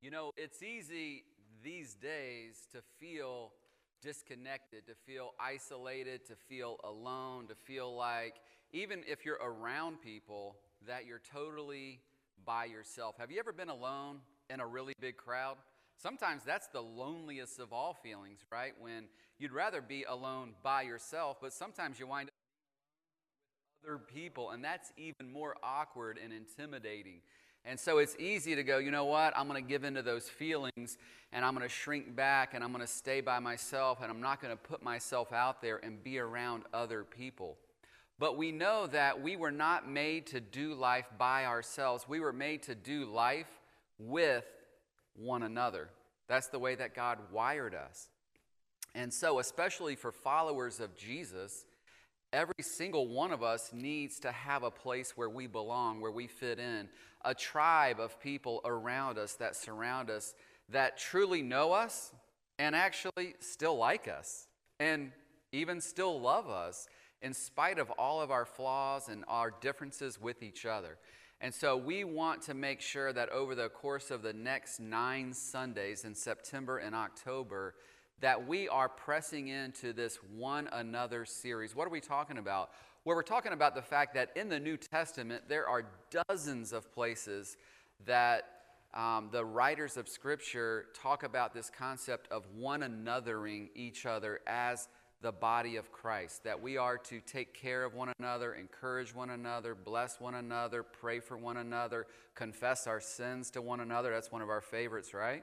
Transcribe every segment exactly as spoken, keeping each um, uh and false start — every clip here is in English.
You know, it's easy these days to feel disconnected, to feel isolated, to feel alone, to feel like even if you're around people, that you're totally by yourself. Have you ever been alone in a really big crowd? Sometimes that's the loneliest of all feelings, right? When you'd rather be alone by yourself, but sometimes you wind up with other people, and that's even more awkward and intimidating. And so it's easy to go, you know what, I'm going to give into those feelings, and I'm going to shrink back, and I'm going to stay by myself, and I'm not going to put myself out there and be around other people. But we know that we were not made to do life by ourselves. We were made to do life with one another. That's the way that God wired us. And so, especially for followers of Jesus, every single one of us needs to have a place where we belong, where we fit in, a tribe of people around us that surround us that truly know us and actually still like us and even still love us in spite of all of our flaws and our differences with each other. And so we want to make sure that over the course of the next nine Sundays in September and October, that we are pressing into this one another series. What are we talking about? Well, we're talking about the fact that in the New Testament, there are dozens of places that um, the writers of Scripture talk about this concept of one anothering each other as the body of Christ, that we are to take care of one another, encourage one another, bless one another, pray for one another, confess our sins to one another. That's one of our favorites, right?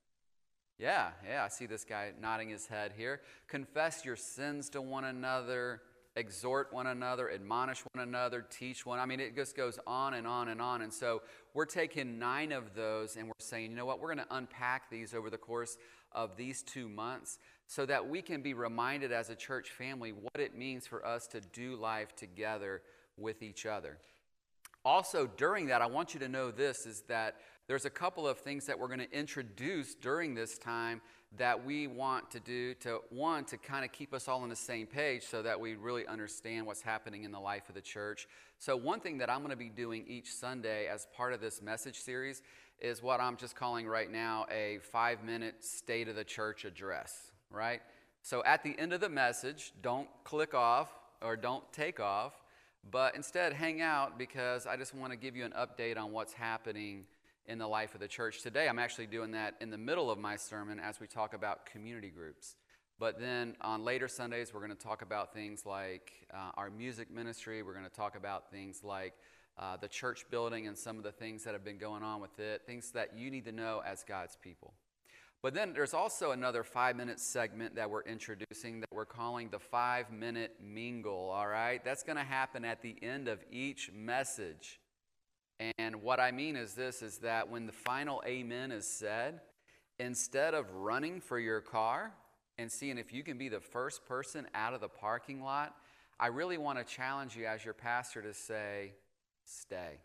Yeah, yeah, I see this guy nodding his head here. Confess your sins to one another, exhort one another, admonish one another, teach one. I mean, it just goes on and on and on. And so we're taking nine of those and we're saying, you know what, we're going to unpack these over the course of these two months so that we can be reminded as a church family what it means for us to do life together with each other. Also, during that, I want you to know this, is that there's a couple of things that we're going to introduce during this time that we want to do to, one, to kind of keep us all on the same page so that we really understand what's happening in the life of the church. So one thing that I'm going to be doing each Sunday as part of this message series is what I'm just calling right now a five-minute State of the Church address, right? So at the end of the message, don't click off or don't take off, but instead hang out because I just want to give you an update on what's happening in the life of the church. Today, I'm actually doing that in the middle of my sermon as we talk about community groups. But then on later Sundays, we're going to talk about things like uh, our music ministry. We're going to talk about things like uh, the church building and some of the things that have been going on with it, things that you need to know as God's people. But then there's also another five-minute segment that we're introducing that we're calling the five-minute mingle, all right? That's going to happen at the end of each message. And what I mean is this, is that when the final amen is said, instead of running for your car and seeing if you can be the first person out of the parking lot, I really want to challenge you as your pastor to say, stay.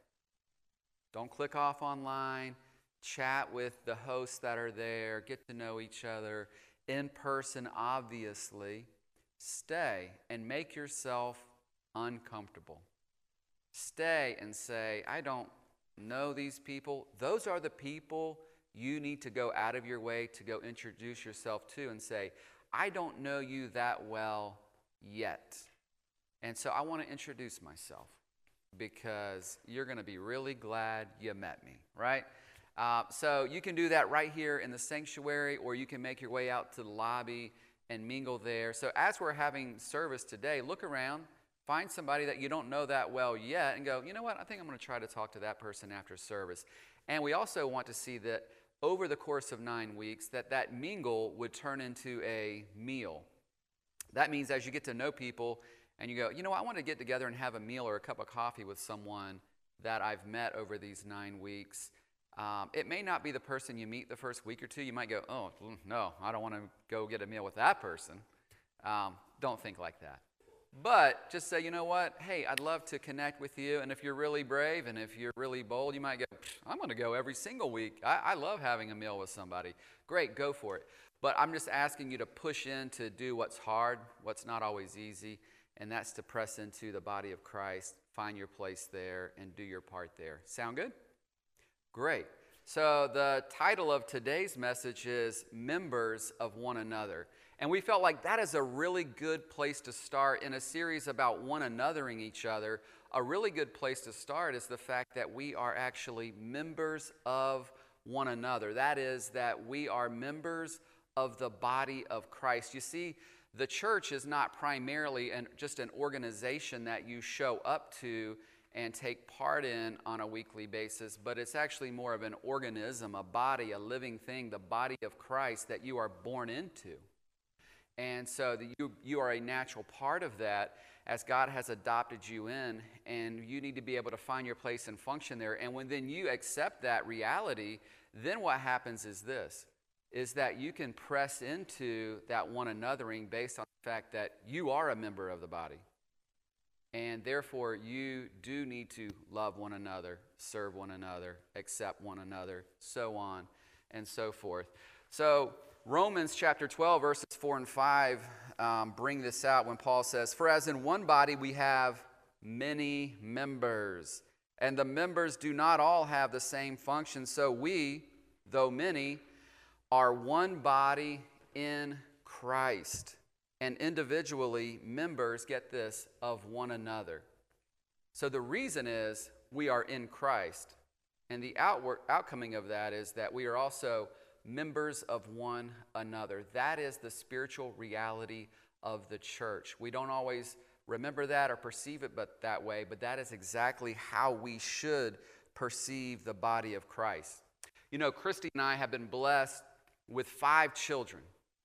Don't click off online. Chat with the hosts that are there. Get to know each other in person, obviously. Stay and make yourself uncomfortable. Stay and say, I don't know these people. Those are the people you need to go out of your way to go introduce yourself to and say, I don't know you that well yet. And so I want to introduce myself because you're going to be really glad you met me, right? Uh, so you can do that right here in the sanctuary, or you can make your way out to the lobby and mingle there. So as we're having service today, look around. Find somebody that you don't know that well yet and go, you know what, I think I'm going to try to talk to that person after service. And we also want to see that over the course of nine weeks, that that mingle would turn into a meal. That means as you get to know people and you go, you know, I want to get together and have a meal or a cup of coffee with someone that I've met over these nine weeks. Um, it may not be the person you meet the first week or two. You might go, oh, no, I don't want to go get a meal with that person. Um, don't think like that. But just say, you know what, hey, I'd love to connect with you. And if you're really brave and if you're really bold, you might go, I'm going to go every single week. I, I love having a meal with somebody. Great, go for it. But I'm just asking you to push in to do what's hard, what's not always easy, and that's to press into the body of Christ, find your place there, and do your part there. Sound good? Great. So the title of today's message is Members of One Another. And we felt like that is a really good place to start in a series about one anothering each other. A really good place to start is the fact that we are actually members of one another. That is, that we are members of the body of Christ. You see, the church is not primarily an, just an organization that you show up to and take part in on a weekly basis, but it's actually more of an organism, a body, a living thing, the body of Christ that you are born into. And so the, you, you are a natural part of that as God has adopted you in, and you need to be able to find your place and function there. And when then you accept that reality, then what happens is this, is that you can press into that one anothering based on the fact that you are a member of the body. And therefore, you do need to love one another, serve one another, accept one another, so on and so forth. So Romans chapter twelve, verses four and five um, bring this out when Paul says, "For as in one body we have many members, and the members do not all have the same function, so we, though many, are one body in Christ, and individually members," get this, "of one another." So the reason is we are in Christ, and the outward outcoming of that is that we are also members of one another. That is the spiritual reality of the church. We don't always remember that or perceive it but that way, but that is exactly how we should perceive the body of Christ. You know, Christy and I have been blessed with five children,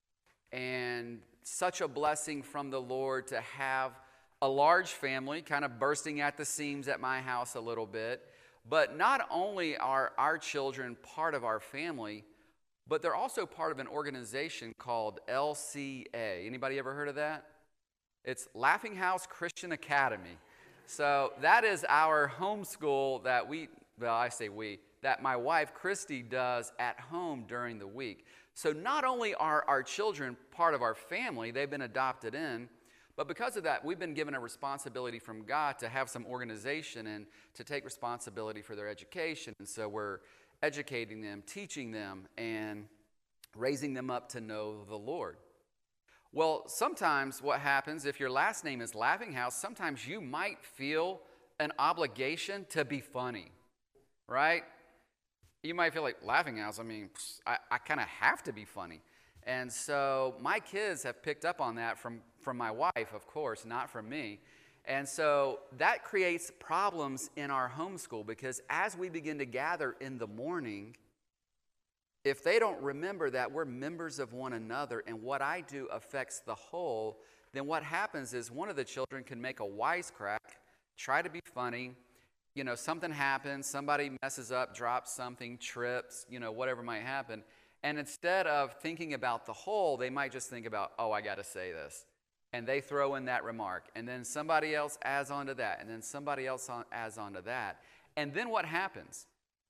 and such a blessing from the Lord to have a large family, kind of bursting at the seams at my house a little bit. But not only are our children part of our family, but they're also part of an organization called L C A. Anybody ever heard of that? It's Laughing House Christian Academy. So that is our homeschool that we, well, I say we, that my wife Christy does at home during the week. So not only are our children part of our family, they've been adopted in, but because of that, we've been given a responsibility from God to have some organization and to take responsibility for their education. And so we're educating them, teaching them, and raising them up to know the Lord. Well, sometimes what happens, if your last name is Laughing House, sometimes you might feel an obligation to be funny, right? You might feel like, Laughing House, I mean, I, I kind of have to be funny. And so my kids have picked up on that from, from my wife, of course, not from me. And so that creates problems in our homeschool, because as we begin to gather in the morning, if they don't remember that we're members of one another and what I do affects the whole, then what happens is one of the children can make a wisecrack, try to be funny. You know, something happens, somebody messes up, drops something, trips, you know, whatever might happen. And instead of thinking about the whole, they might just think about, oh, I got to say this. And they throw in that remark. And then somebody else adds on to that. And then somebody else on, adds on to that. And then what happens?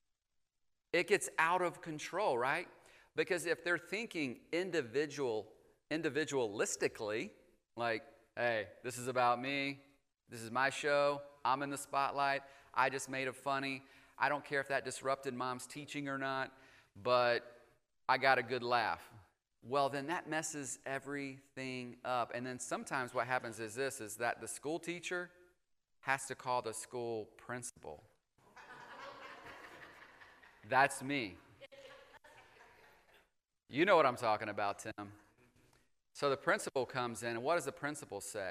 It gets out of control, right? Because if they're thinking individual, individualistically, like, hey, this is about me, this is my show, I'm in the spotlight, I just made it funny. I don't care if that disrupted mom's teaching or not, but I got a good laugh. Well, then that messes everything up. And then sometimes what happens is this, is that the school teacher has to call the school principal. That's me. You know what I'm talking about, Tim. So the principal comes in, and what does the principal say?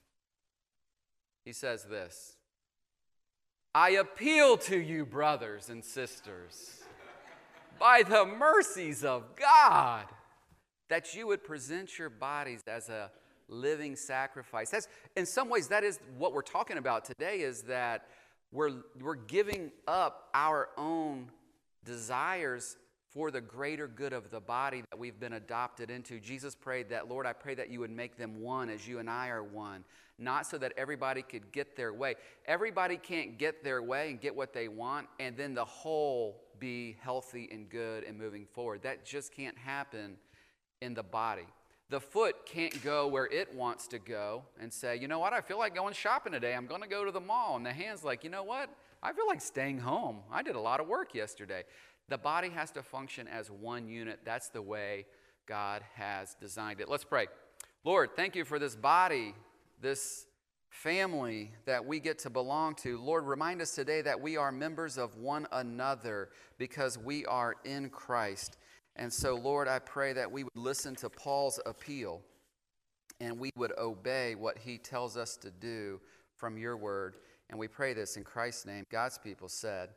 He says this: I appeal to you, brothers and sisters, by the mercies of God, that you would present your bodies as a living sacrifice. That's, in some ways, that is what we're talking about today, is that we're, we're giving up our own desires for the greater good of the body that we've been adopted into. Jesus prayed that, Lord, I pray that you would make them one as you and I are one, not so that everybody could get their way. Everybody can't get their way and get what they want, and then the whole be healthy and good and moving forward. That just can't happen in the body. The foot can't go where it wants to go and say, you know what, I feel like going shopping today. I'm going to go to the mall. And the hand's like, you know what, I feel like staying home. I did a lot of work yesterday. The body has to function as one unit. That's the way God has designed it. Let's pray. Lord, thank you for this body, this family that we get to belong to. Lord, remind us today that we are members of one another because we are in Christ. And so, Lord, I pray that we would listen to Paul's appeal and we would obey what he tells us to do from your word. And we pray this in Christ's name. God's people said,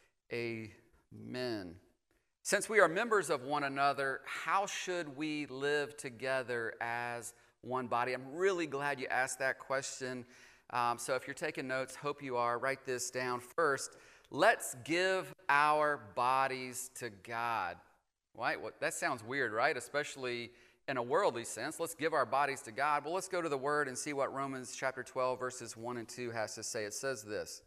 amen. Since we are members of one another, how should we live together as one body? I'm really glad you asked that question. Um, so if you're taking notes, hope you are. Write this down. First, let's give our bodies to God. Right? Well, that sounds weird, right? Especially in a worldly sense. Let's give our bodies to God. Well, let's go to the Word and see what Romans chapter twelve, verses one and two has to say. It says this: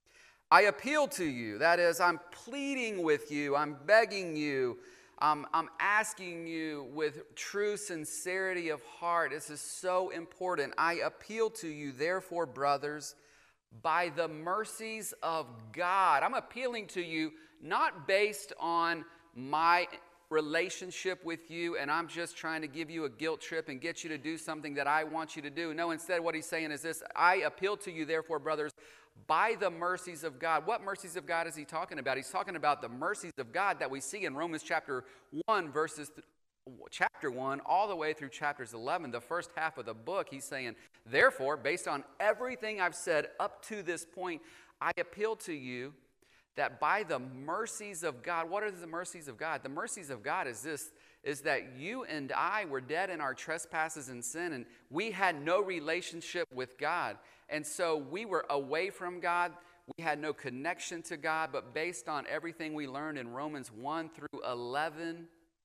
I appeal to you, that is, I'm pleading with you, I'm begging you, um, I'm asking you with true sincerity of heart. This is so important. I appeal to you, therefore, brothers, by the mercies of God. I'm appealing to you not based on my relationship with you, and I'm just trying to give you a guilt trip and get you to do something that I want you to do. No, instead what he's saying is this: I appeal to you, therefore, brothers, by the mercies of God. What mercies of God is he talking about? He's talking about the mercies of God that we see in Romans chapter one, verses th- chapter one, all the way through chapters eleven, the first half of the book. He's saying, therefore, based on everything I've said up to this point, I appeal to you that by the mercies of God. What are the mercies of God? The mercies of God is this, is that you and I were dead in our trespasses and sin, and we had no relationship with God. And so we were away from God. We had no connection to God. But based on everything we learned in Romans one through eleven,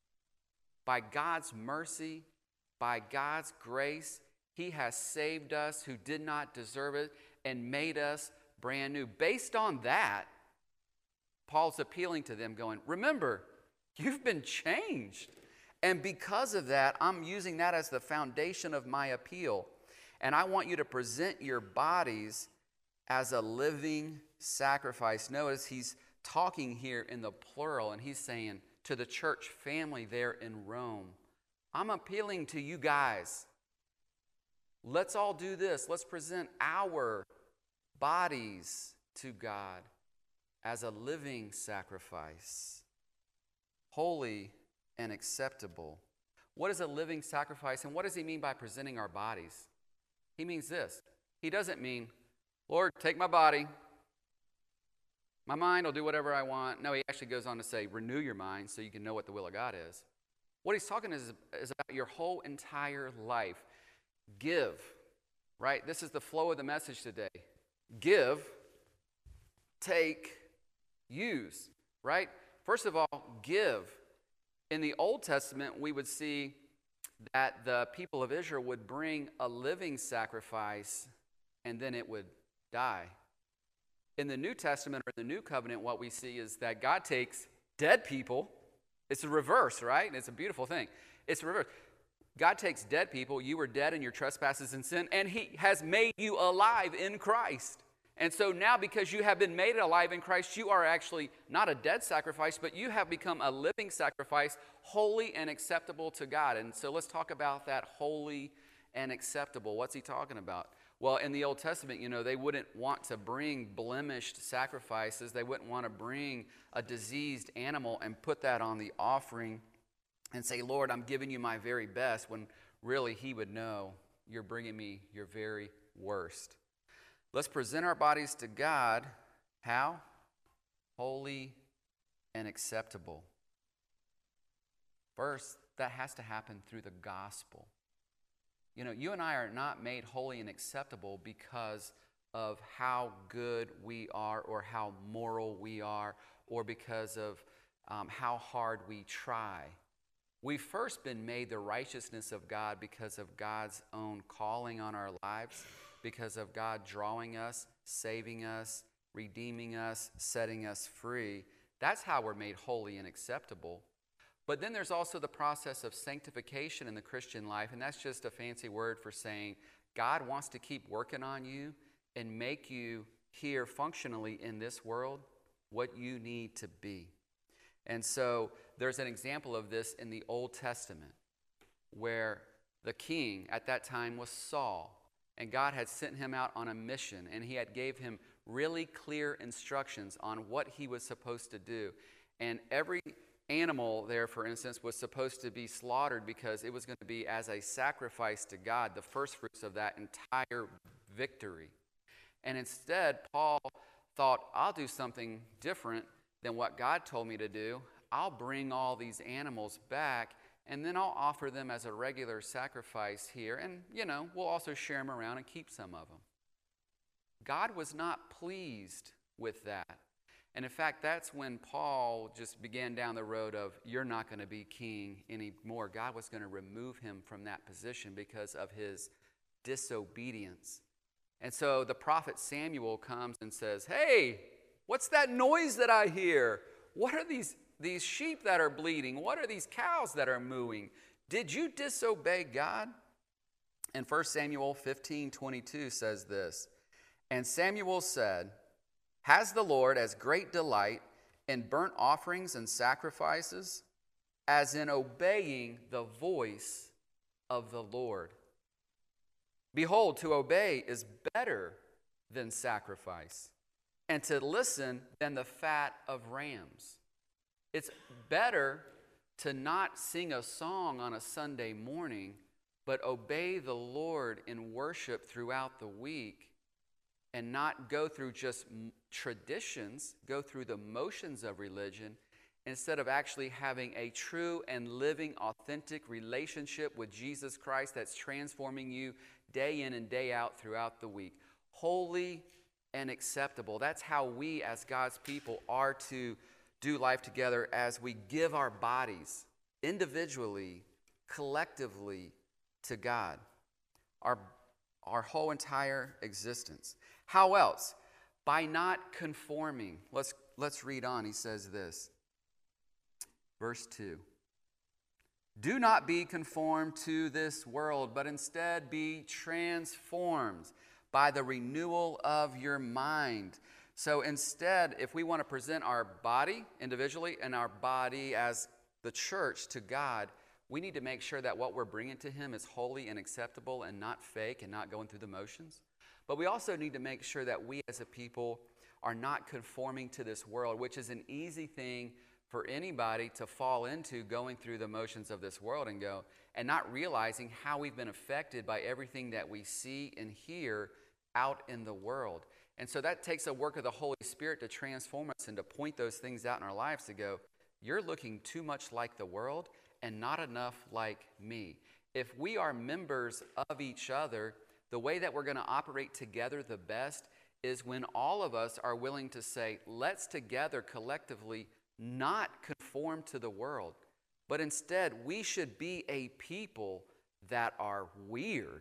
by God's mercy, by God's grace, he has saved us who did not deserve it and made us brand new. Based on that, Paul's appealing to them going, remember, you've been changed. And because of that, I'm using that as the foundation of my appeal. And I want you to present your bodies as a living sacrifice. Notice he's talking here in the plural, and he's saying to the church family there in Rome, I'm appealing to you guys. Let's all do this. Let's present our bodies to God as a living sacrifice, holy and acceptable. What is a living sacrifice, and what does he mean by presenting our bodies? He means this. He doesn't mean, Lord, take my body. My mind will do whatever I want. No, he actually goes on to say, renew your mind so you can know what the will of God is. What he's talking is, is about your whole entire life. Give, right? This is the flow of the message today. Give, take, use, right? First of all, give. In the Old Testament, we would see that the people of Israel would bring a living sacrifice and then it would die. In the New Testament or the New Covenant, what we see is that God takes dead people. It's a reverse, right? It's a beautiful thing. It's a reverse. God takes dead people. You were dead in your trespasses and sin, and he has made you alive in Christ. And so now, because you have been made alive in Christ, you are actually not a dead sacrifice, but you have become a living sacrifice, holy and acceptable to God. And so let's talk about that holy and acceptable. What's he talking about? Well, in the Old Testament, you know, they wouldn't want to bring blemished sacrifices. They wouldn't want to bring a diseased animal and put that on the offering and say, Lord, I'm giving you my very best, when really he would know you're bringing me your very worst. Let's present our bodies to God. How? Holy and acceptable. First, that has to happen through the gospel. You know, you and I are not made holy and acceptable because of how good we are or how moral we are or because of um, how hard we try. We've first been made the righteousness of God because of God's own calling on our lives, because of God drawing us, saving us, redeeming us, setting us free. That's how we're made holy and acceptable. But then there's also the process of sanctification in the Christian life, and that's just a fancy word for saying God wants to keep working on you and make you here functionally in this world what you need to be. And so there's an example of this in the Old Testament where the king at that time was Saul, and God had sent him out on a mission, and he had gave him really clear instructions on what he was supposed to do. And every animal there, for instance, was supposed to be slaughtered because it was going to be as a sacrifice to God, the first fruits of that entire victory. And instead, Paul thought, I'll do something different than what God told me to do. I'll bring all these animals back, and then I'll offer them as a regular sacrifice here. And, you know, we'll also share them around and keep some of them. God was not pleased with that. And in fact, that's when Paul just began down the road of, you're not going to be king anymore. God was going to remove him from that position because of his disobedience. And so the prophet Samuel comes and says, hey, what's that noise that I hear? What are these, these sheep that are bleating? What are these cows that are mooing? Did you disobey God? And First Samuel fifteen twenty-two says this, and Samuel said, has the Lord as great delight in burnt offerings and sacrifices as in obeying the voice of the Lord? Behold, to obey is better than sacrifice, and to listen than the fat of rams. It's better to not sing a song on a Sunday morning, but obey the Lord in worship throughout the week, and not go through just traditions, go through the motions of religion, instead of actually having a true and living, authentic relationship with Jesus Christ that's transforming you day in and day out throughout the week. Holy and acceptable. That's how we as God's people are to do life together, as we give our bodies individually, collectively to God. Our, our whole entire existence. How else? By not conforming. Let's, let's read on. He says this. Verse two. Do not be conformed to this world, but instead be transformed by the renewal of your mind. So instead, if we want to present our body individually and our body as the church to God, we need to make sure that what we're bringing to Him is holy and acceptable and not fake and not going through the motions. But we also need to make sure that we as a people are not conforming to this world, which is an easy thing for anybody to fall into, going through the motions of this world and go, and not realizing how we've been affected by everything that we see and hear out in the world. And so that takes a work of the Holy Spirit to transform us and to point those things out in our lives to go, you're looking too much like the world and not enough like me. If we are members of each other, the way that we're going to operate together the best is when all of us are willing to say, let's together collectively not conform to the world, but instead we should be a people that are weird,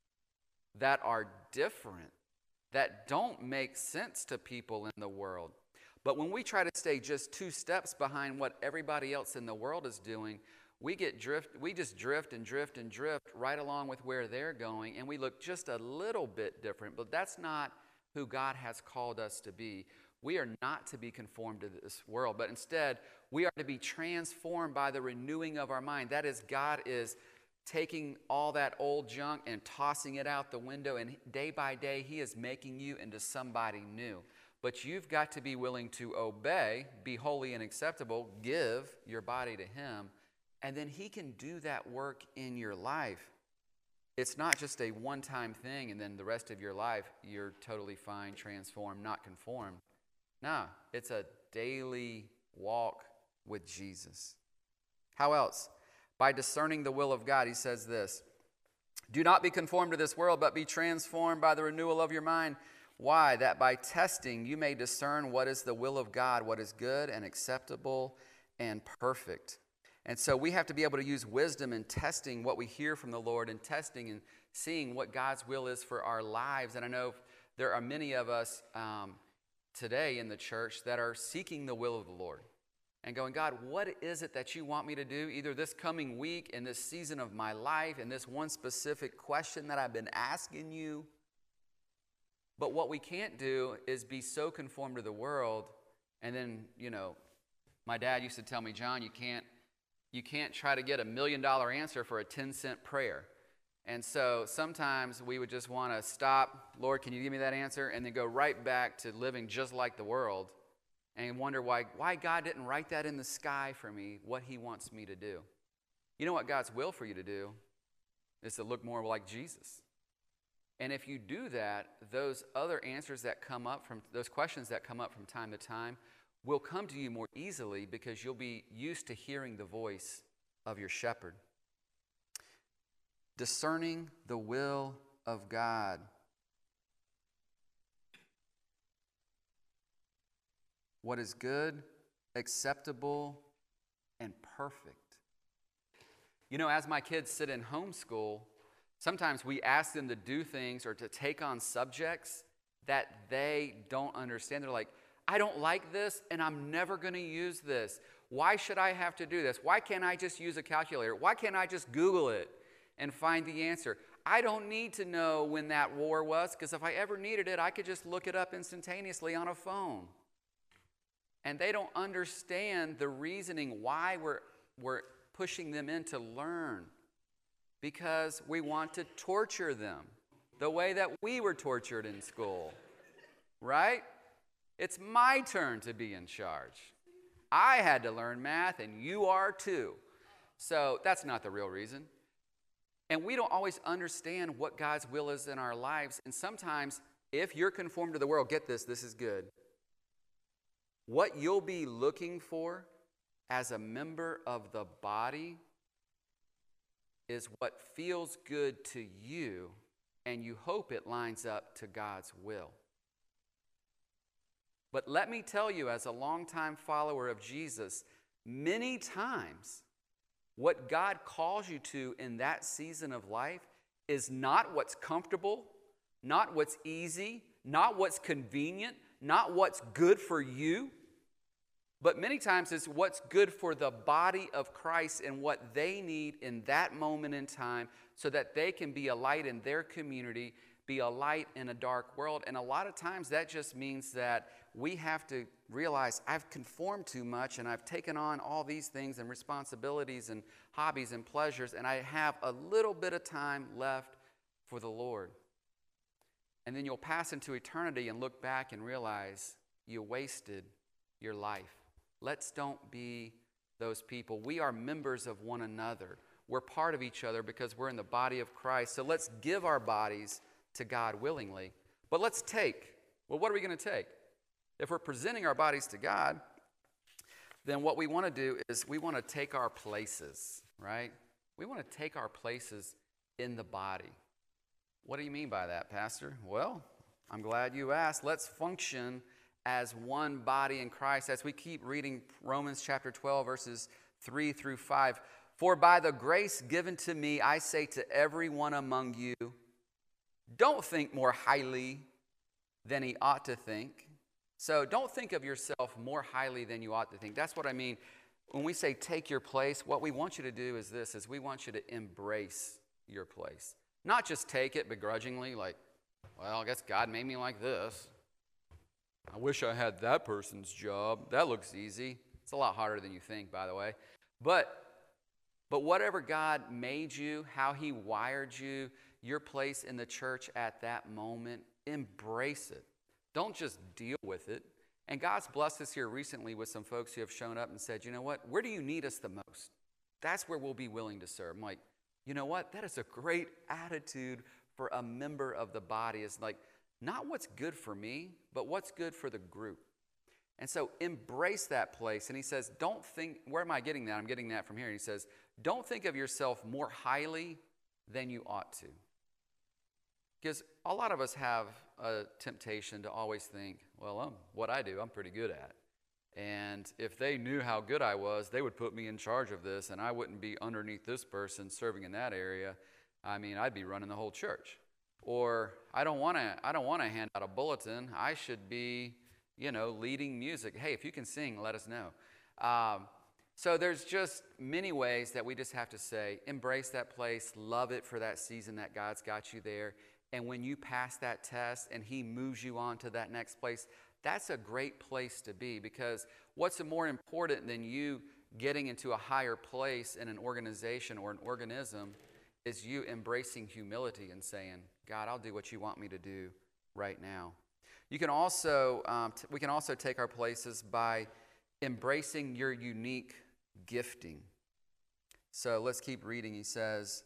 that are different, that don't make sense to people in the world. But when we try to stay just two steps behind what everybody else in the world is doing, we get drift, we just drift and drift and drift right along with where they're going, and we look just a little bit different. But that's not who God has called us to be. We are not to be conformed to this world, but instead we are to be transformed by the renewing of our mind. That is, God is taking all that old junk and tossing it out the window, and day by day He is making you into somebody new. But you've got to be willing to obey, be holy and acceptable, give your body to Him, and then He can do that work in your life. It's not just a one-time thing and then the rest of your life you're totally fine, transformed, not conformed. No, it's a daily walk with Jesus. How else? By discerning the will of God. He says this, do not be conformed to this world, but be transformed by the renewal of your mind. Why? That by testing you may discern what is the will of God, what is good and acceptable and perfect. And so we have to be able to use wisdom in testing what we hear from the Lord, and testing and seeing what God's will is for our lives. And I know there are many of us um, today in the church that are seeking the will of the Lord and going, God, what is it that you want me to do either this coming week, in this season of my life, in this one specific question that I've been asking you? But what we can't do is be so conformed to the world and then, you know, My dad used to tell me, John, you can't, you can't try to get a million dollar answer for a ten cent prayer. And so sometimes we would just want to stop, Lord, can you give me that answer? And then go right back to living just like the world and wonder why, why God didn't write that in the sky for me, what he wants me to do. You know what God's will for you to do is to look more like Jesus. And if you do that, those other answers that come up from, those questions that come up from time to time will come to you more easily because you'll be used to hearing the voice of your shepherd. Discerning the will of God. What is good, acceptable, and perfect. You know, as my kids sit in homeschool, sometimes we ask them to do things or to take on subjects that they don't understand. They're like, I don't like this, and I'm never going to use this. Why should I have to do this? Why can't I just use a calculator? Why can't I just Google it and find the answer? I don't need to know when that war was, because if I ever needed it, I could just look it up instantaneously on a phone. And they don't understand the reasoning why we're, we're pushing them in to learn, because we want to torture them the way that we were tortured in school, right? It's my turn to be in charge. I had to learn math, and you are too. So that's not the real reason. And we don't always understand what God's will is in our lives. And sometimes, if you're conformed to the world, get this, this is good. What you'll be looking for as a member of the body is what feels good to you, and you hope it lines up to God's will. But let me tell you, as a longtime follower of Jesus, many times what God calls you to in that season of life is not what's comfortable, not what's easy, not what's convenient, not what's good for you, but many times it's what's good for the body of Christ and what they need in that moment in time so that they can be a light in their community, be a light in a dark world. And a lot of times that just means that we have to realize I've conformed too much and I've taken on all these things and responsibilities and hobbies and pleasures, and I have a little bit of time left for the Lord. And then you'll pass into eternity and look back and realize you wasted your life. Let's don't be those people. We are members of one another. We're part of each other because we're in the body of Christ. So let's give our bodies to God willingly. But let's take. Well, what are we going to take? If we're presenting our bodies to God, then what we want to do is we want to take our places, right? We want to take our places in the body. What do you mean by that, Pastor? Well, I'm glad you asked. Let's function as one body in Christ as we keep reading Romans chapter twelve, verses three through five. For by the grace given to me, I say to everyone among you, don't think more highly than he ought to think. So don't think of yourself more highly than you ought to think. That's what I mean. When we say take your place, what we want you to do is this, is we want you to embrace your place. Not just take it begrudgingly, like, well, I guess God made me like this. I wish I had that person's job. That looks easy. It's a lot harder than you think, by the way. But, but whatever God made you, how he wired you, your place in the church at that moment, embrace it. Don't just deal with it. And God's blessed us here recently with some folks who have shown up and said, you know what, where do you need us the most? That's where we'll be willing to serve. I'm like, you know what, that is a great attitude for a member of the body. It's like, not what's good for me, but what's good for the group. And so embrace that place. And he says, don't think, where am I getting that? I'm getting that from here. He says, don't think of yourself more highly than you ought to. Because a lot of us have a temptation to always think, well, I'm, what I do, I'm pretty good at. And if they knew how good I was, they would put me in charge of this, and I wouldn't be underneath this person serving in that area. I mean, I'd be running the whole church. Or I don't want to I don't want to hand out a bulletin. I should be, you know, leading music. Hey, if you can sing, let us know. Um, so there's just many ways that we just have to say, embrace that place, love it for that season that God's got you there. And when you pass that test and he moves you on to that next place, that's a great place to be, because what's more important than you getting into a higher place in an organization or an organism is you embracing humility and saying, God, I'll do what you want me to do right now. You can also, um, t- we can also take our places by embracing your unique gifting. So let's keep reading. He says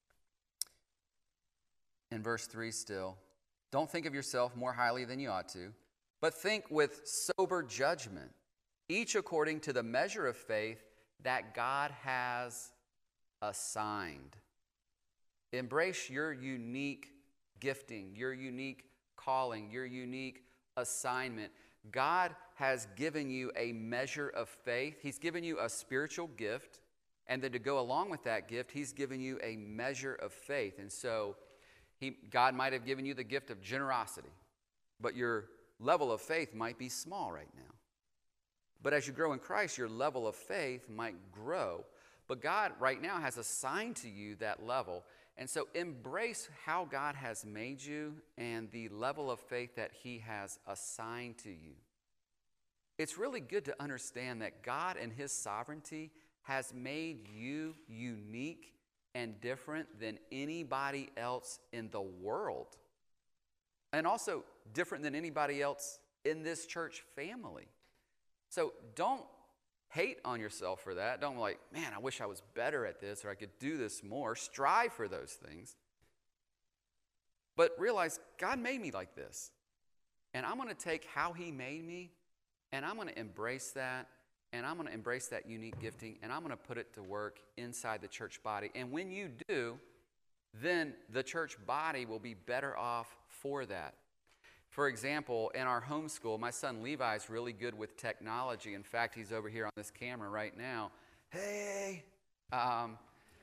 in verse three still, don't think of yourself more highly than you ought to, but think with sober judgment, each according to the measure of faith that God has assigned. Embrace your unique gifting, your unique calling, your unique assignment. God has given you a measure of faith. He's given you a spiritual gift. And then to go along with that gift, He's given you a measure of faith. And so he, God might have given you the gift of generosity, but your level of faith might be small right now. But as you grow in Christ, your level of faith might grow. But God right now has assigned to you that level. And so embrace how God has made you and the level of faith that He has assigned to you. It's really good to understand that God in His sovereignty has made you unique and different than anybody else in the world. And also different than anybody else in this church family. So don't hate on yourself for that. Don't like, man, I wish I was better at this or I could do this more. Strive for those things. But realize God made me like this. And I'm going to take how He made me and I'm going to embrace that. And I'm going to embrace that unique gifting, and I'm going to put it to work inside the church body. And when you do, then the church body will be better off for that. For example, in our homeschool, my son Levi is really good with technology. In fact, he's over here on this camera right now. Hey! Um,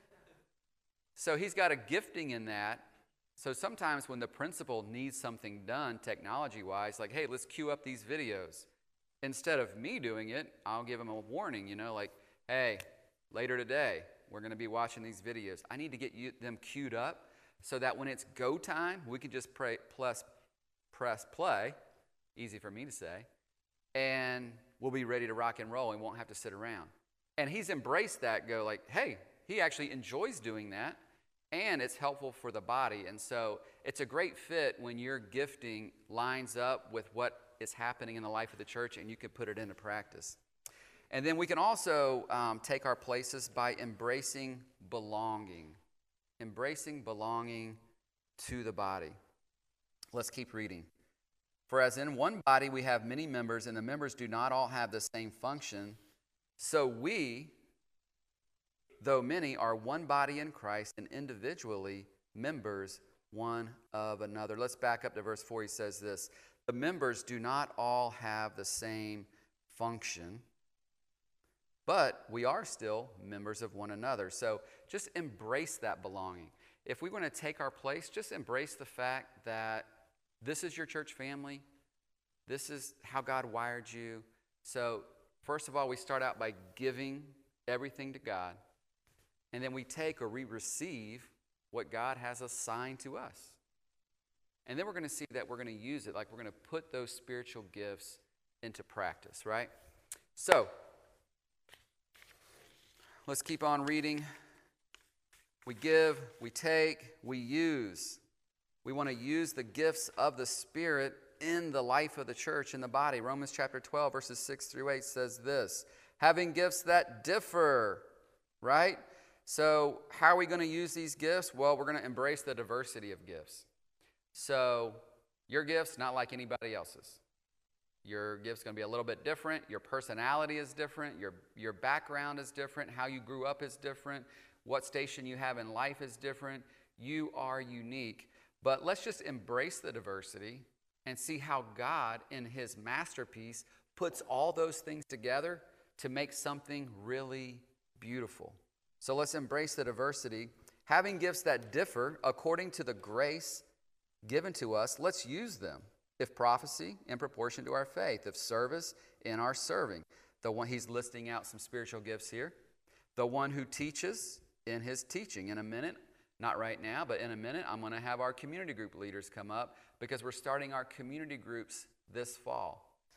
so he's got a gifting in that. So sometimes when the principal needs something done technology-wise, like, hey, let's queue up these videos. Instead of me doing it, I'll give him a warning, you know, like, hey, later today, we're going to be watching these videos. I need to get you, them queued up so that when it's go time, we can just pray, plus, press play, easy for me to say, and we'll be ready to rock and roll and won't have to sit around. And he's embraced that, go like, hey, he actually enjoys doing that, and it's helpful for the body. And so it's a great fit when your gifting lines up with what is happening in the life of the church, and you can put it into practice. And then we can also um, take our places by embracing belonging. Embracing belonging to the body. Let's keep reading. For as in one body we have many members, and the members do not all have the same function, so we, though many, are one body in Christ, and individually members one of another. Let's back up to verse four. He says this, the members do not all have the same function, but we are still members of one another. So just embrace that belonging. If we want to take our place, just embrace the fact that this is your church family. This is how God wired you. So first of all, we start out by giving everything to God. And then we take or we receive what God has assigned to us. And then we're going to see that we're going to use it, like we're going to put those spiritual gifts into practice, right? So, let's keep on reading. We give, we take, we use. We want to use the gifts of the Spirit in the life of the church, in the body. Romans chapter twelve, verses six through eight says this, having gifts that differ, right? So, how are we going to use these gifts? Well, we're going to embrace the diversity of gifts. So, your gift's not like anybody else's. Your gift's going to be a little bit different. Your personality is different. Your, your background is different. How you grew up is different. What station you have in life is different. You are unique. But let's just embrace the diversity and see how God, in His masterpiece, puts all those things together to make something really beautiful. So let's embrace the diversity. Having gifts that differ according to the grace given to us, let's use them. If prophecy, in proportion to our faith. If service, in our serving. The one, he's listing out some spiritual gifts here. The one who teaches, in his teaching. In a minute, not right now, but in a minute, I'm going to have our community group leaders come up because we're starting our community groups this fall.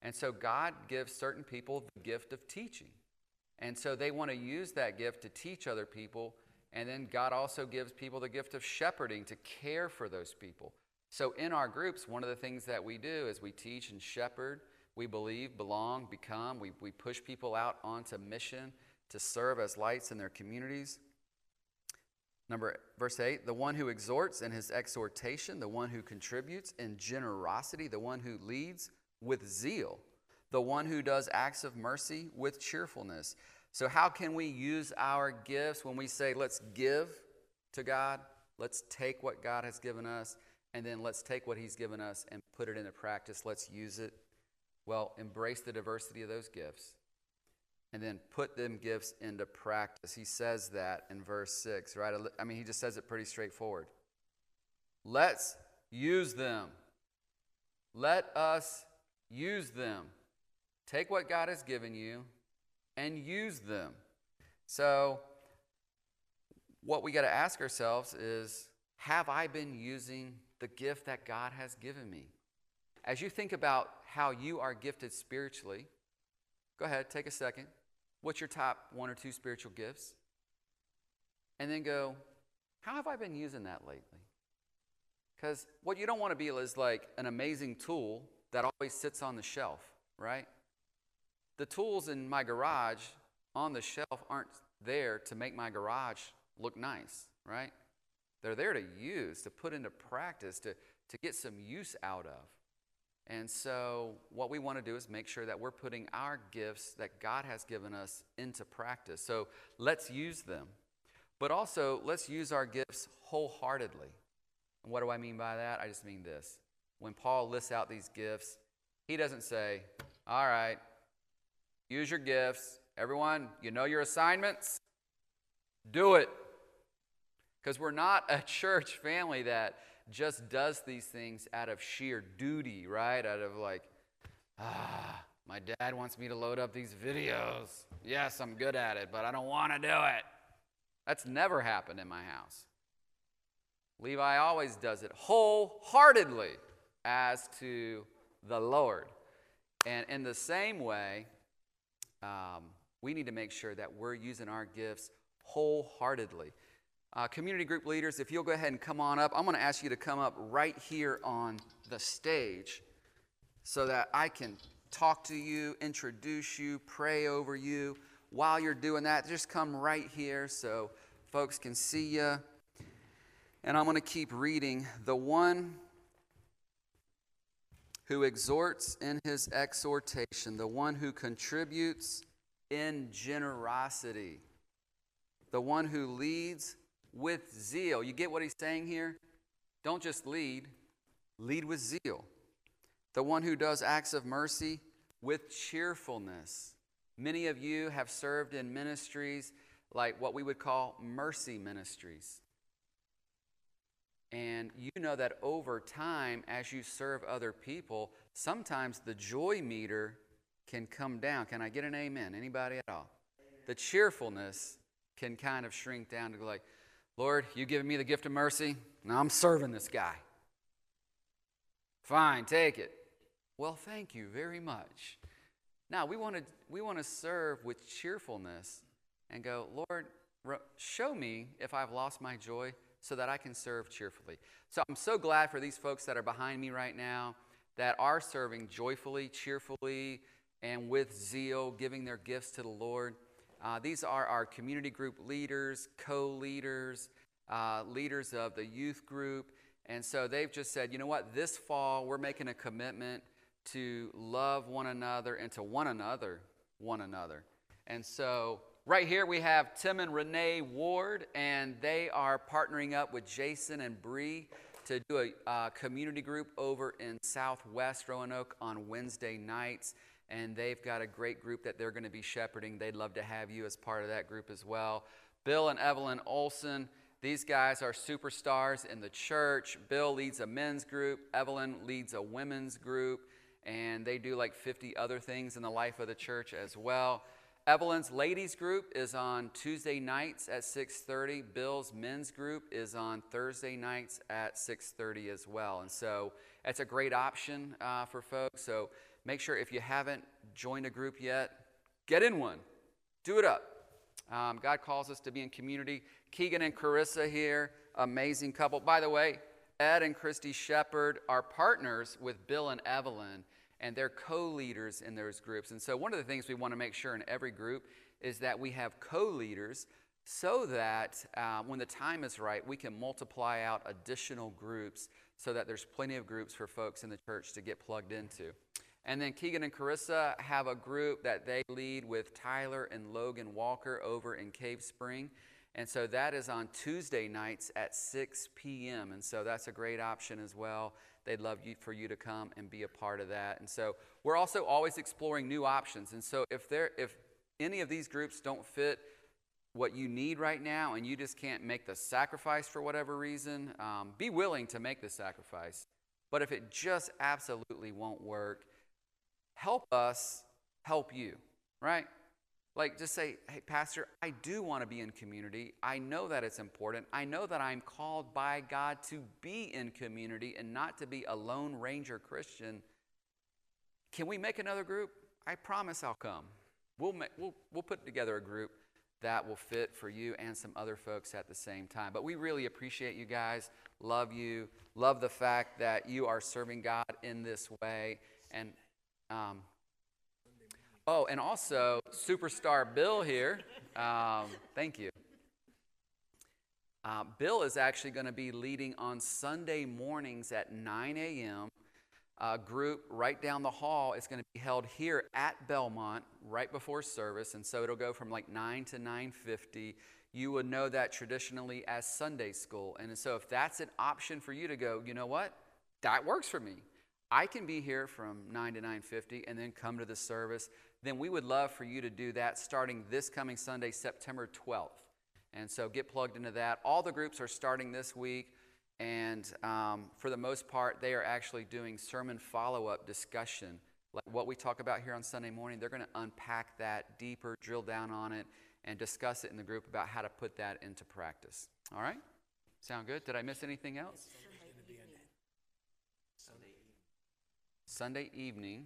And so God gives certain people the gift of teaching. And so they want to use that gift to teach other people. And then God also gives people the gift of shepherding to care for those people. So in our groups, one of the things that we do is we teach and shepherd. We believe, belong, become. We, we push people out onto mission to serve as lights in their communities. Number, verse eight, the one who exhorts in his exhortation, the one who contributes in generosity, the one who leads with zeal, the one who does acts of mercy with cheerfulness. So how can we use our gifts when we say, let's give to God, let's take what God has given us, and then let's take what he's given us and put it into practice, let's use it. Well, embrace the diversity of those gifts and then put them gifts into practice. He says that in verse six, right? I mean, he just says it pretty straightforward. Let's use them. Let us use them. Take what God has given you and use them. So what we got to ask ourselves is, have I been using the gift that God has given me? As you think about how you are gifted spiritually, go ahead, take a second. What's your top one or two spiritual gifts? And then go, how have I been using that lately? Because what you don't want to be is like an amazing tool that always sits on the shelf, right? The tools in my garage on the shelf aren't there to make my garage look nice, right? They're there to use, to put into practice, to, to get some use out of. And so what we want to do is make sure that we're putting our gifts that God has given us into practice. So let's use them. But also, let's use our gifts wholeheartedly. And what do I mean by that? I just mean this. When Paul lists out these gifts, he doesn't say, all right, use your gifts. Everyone, you know your assignments? Do it. Because we're not a church family that just does these things out of sheer duty, right? Out of like, ah, my dad wants me to load up these videos. Yes, I'm good at it, but I don't want to do it. That's never happened in my house. Levi always does it wholeheartedly as to the Lord. And in the same way, um, we need to make sure that we're using our gifts wholeheartedly. Uh, community group leaders, if you'll go ahead and come on up, I'm going to ask you to come up right here on the stage so that I can talk to you, introduce you, pray over you. While you're doing that, just come right here so folks can see you. And I'm going to keep reading. The one who exhorts in his exhortation, the one who contributes in generosity, the one who leads with zeal. You get what he's saying here? Don't just lead, lead with zeal. The one who does acts of mercy with cheerfulness. Many of you have served in ministries like what we would call mercy ministries. And you know that over time, as you serve other people, sometimes the joy meter can come down. Can I get an amen? Anybody at all? The cheerfulness can kind of shrink down to go like, Lord, you given me the gift of mercy. Now I'm serving this guy. Fine, take it. Well, thank you very much. Now, we want to we want to serve with cheerfulness and go, Lord, show me if I've lost my joy so that I can serve cheerfully. So I'm so glad for these folks that are behind me right now that are serving joyfully, cheerfully, and with zeal, giving their gifts to the Lord. Uh, these are our community group leaders, co-leaders, uh, leaders of the youth group. And so they've just said, you know what, this fall we're making a commitment to love one another and to one another, one another. And so right here we have Tim and Renee Ward, and they are partnering up with Jason and Bree to do a uh, community group over in Southwest Roanoke on Wednesday nights. And they've got a great group that they're going to be shepherding. They'd love to have you as part of that group as well. Bill and Evelyn Olson, these guys are superstars in the church. Bill leads a men's group. Evelyn leads a women's group. And they do like fifty other things in the life of the church as well. Evelyn's ladies group is on Tuesday nights at six thirty. Bill's men's group is on Thursday nights at six thirty as well. And so it's a great option uh, for folks. So make sure if you haven't joined a group yet, get in one. Do it up. Um, God calls us to be in community. Keegan and Carissa here, amazing couple. By the way, Ed and Christy Shepard are partners with Bill and Evelyn, and they're co-leaders in those groups. And so one of the things we want to make sure in every group is that we have co-leaders so that uh, when the time is right, we can multiply out additional groups so that there's plenty of groups for folks in the church to get plugged into. And then Keegan and Carissa have a group that they lead with Tyler and Logan Walker over in Cave Spring. And so that is on Tuesday nights at six p.m. And so that's a great option as well. They'd love you, for you to come and be a part of that. And so we're also always exploring new options. And so if there, if any of these groups don't fit what you need right now and you just can't make the sacrifice for whatever reason, um, be willing to make the sacrifice. But if it just absolutely won't work, help us help you, right? Like just say, hey, Pastor, I do want to be in community. I know that it's important. I know that I'm called by God to be in community and not to be a Lone Ranger Christian. Can we make another group? I promise I'll come. We'll, make, we'll, we'll put together a group that will fit for you and some other folks at the same time. But we really appreciate you guys, love you, love the fact that you are serving God in this way. And um, oh, and also superstar Bill here. Um, thank you. Uh, Bill is actually going to be leading on Sunday mornings at nine a.m. A group right down the hall is going to be held here at Belmont right before service, and so it'll go from like nine to nine fifty. You would know that traditionally as Sunday school, and so if that's an option for you to go, you know what, that works for me. I can be here from nine to nine fifty and then come to the service. Then we would love for you to do that starting this coming Sunday, September twelfth. And so get plugged into that. All the groups are starting this week. And um, for the most part, they are actually doing sermon follow-up discussion. Like what we talk about here on Sunday morning, they're going to unpack that deeper, drill down on it, and discuss it in the group about how to put that into practice. All right? Sound good? Did I miss anything else? Sunday evening.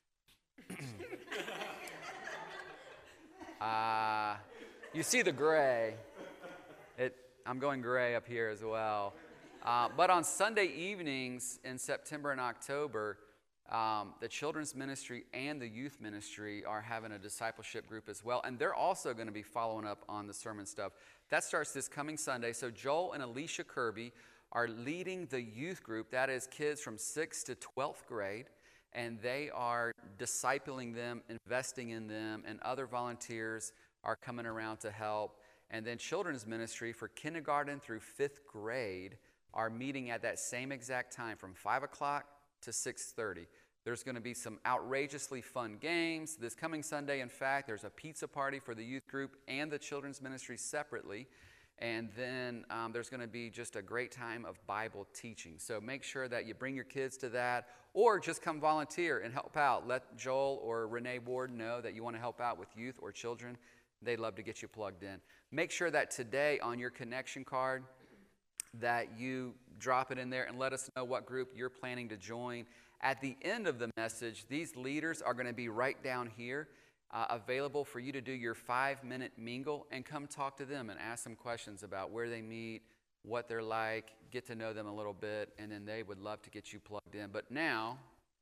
uh, you see the gray. It, I'm going gray up here as well. Uh, but on Sunday evenings in September and October, um, the children's ministry and the youth ministry are having a discipleship group as well. And they're also going to be following up on the sermon stuff. That starts this coming Sunday. So Joel and Alicia Kirby are leading the youth group. That is kids from sixth to twelfth grade. And they are discipling them, investing in them, and other volunteers are coming around to help. And then children's ministry for kindergarten through fifth grade are meeting at that same exact time from five o'clock to six thirty. There's going to be some outrageously fun games. This coming Sunday, in fact, there's a pizza party for the youth group and the children's ministry separately. And then um, there's going to be just a great time of Bible teaching. So make sure that you bring your kids to that or just come volunteer and help out. Let Joel or Renee Ward know that you want to help out with youth or children. They'd love to get you plugged in. Make sure that today on your connection card that you drop it in there and let us know what group you're planning to join. At the end of the message, these leaders are going to be right down here, uh, available for you to do your five-minute mingle and come talk to them and ask them questions about where they meet, what they're like, get to know them a little bit, and then they would love to get you plugged in. But now,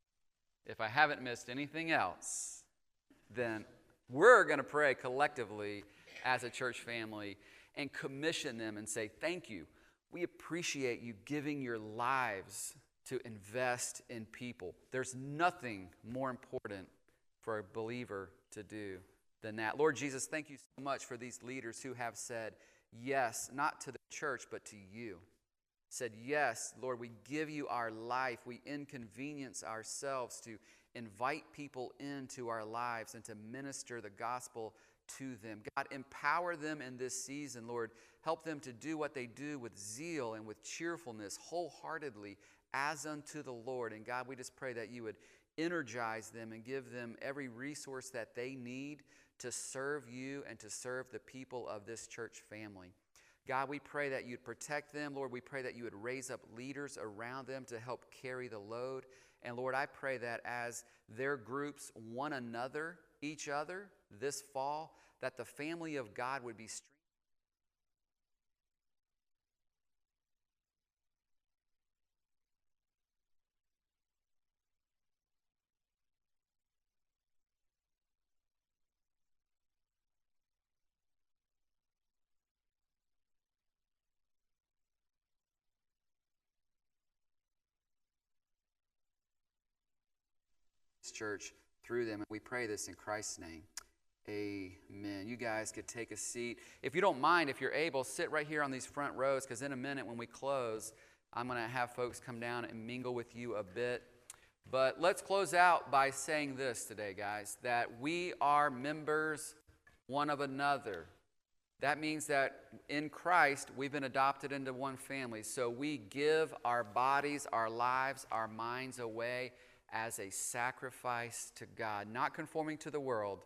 if I haven't missed anything else, then we're going to pray collectively as a church family and commission them and say, thank you. We appreciate you giving your lives to invest in people. There's nothing more important for a believer to do than that. Lord Jesus, thank you so much for these leaders who have said yes, not to the church, but to you. Said, yes, Lord, we give you our life. We inconvenience ourselves to invite people into our lives and to minister the gospel to them. God, empower them in this season, Lord. Help them to do what they do with zeal and with cheerfulness, wholeheartedly, as unto the Lord. And God, we just pray that you would energize them and give them every resource that they need to serve you and to serve the people of this church family. God, we pray that you'd protect them. Lord, we pray that you would raise up leaders around them to help carry the load. And Lord, I pray that as their groups one another, each other this fall, that the family of God would be strengthened. Church through them. And we pray this in Christ's name. Amen. You guys could take a seat. If you don't mind, if you're able, sit right here on these front rows, because in a minute when we close, I'm going to have folks come down and mingle with you a bit. But let's close out by saying this today, guys, that we are members one of another. That means that in Christ, we've been adopted into one family. So we give our bodies, our lives, our minds away as a sacrifice to God, not conforming to the world,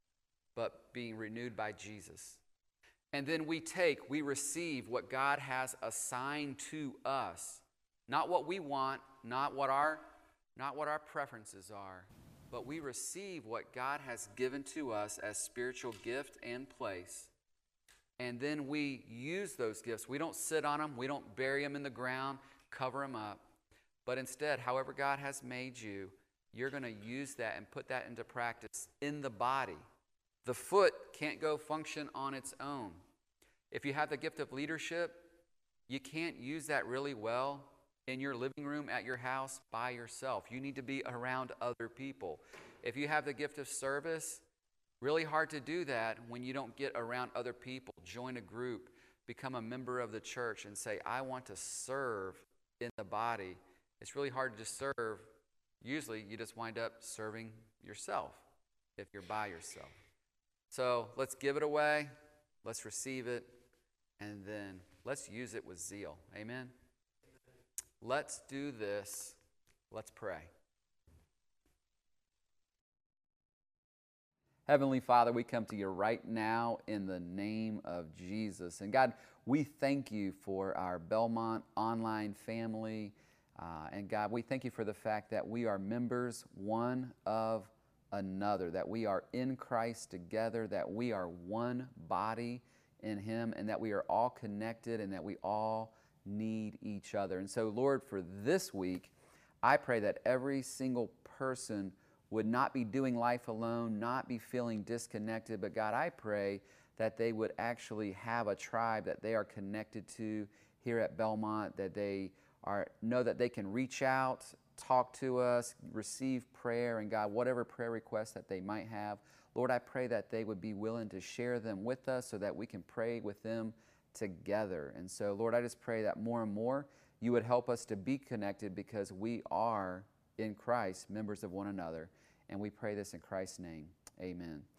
but being renewed by Jesus. And then we take, we receive what God has assigned to us. Not what we want, not what our, not what our preferences are, but we receive what God has given to us as spiritual gift and place. And then we use those gifts. We don't sit on them. We don't bury them in the ground, cover them up. But instead, however God has made you, you're going to use that and put that into practice in the body. The foot can't go function on its own. If you have the gift of leadership, you can't use that really well in your living room at your house by yourself. You need to be around other people. If you have the gift of service, really hard to do that when you don't get around other people. Join a group, become a member of the church, and say, I want to serve in the body. It's really hard to just serve. Usually, you just wind up serving yourself if you're by yourself. So let's give it away. Let's receive it. And then let's use it with zeal. Amen? Let's do this. Let's pray. Heavenly Father, we come to you right now in the name of Jesus. And God, we thank you for our Belmont online family. Uh, and God, we thank you for the fact that we are members one of another, that we are in Christ together, that we are one body in Him, and that we are all connected and that we all need each other. And so, Lord, for this week, I pray that every single person would not be doing life alone, not be feeling disconnected, but God, I pray that they would actually have a tribe that they are connected to here at Belmont, that they Are, know that they can reach out, talk to us, receive prayer, and God, whatever prayer requests that they might have, Lord, I pray that they would be willing to share them with us so that we can pray with them together. And so, Lord, I just pray that more and more you would help us to be connected because we are in Christ members of one another. And we pray this in Christ's name. Amen.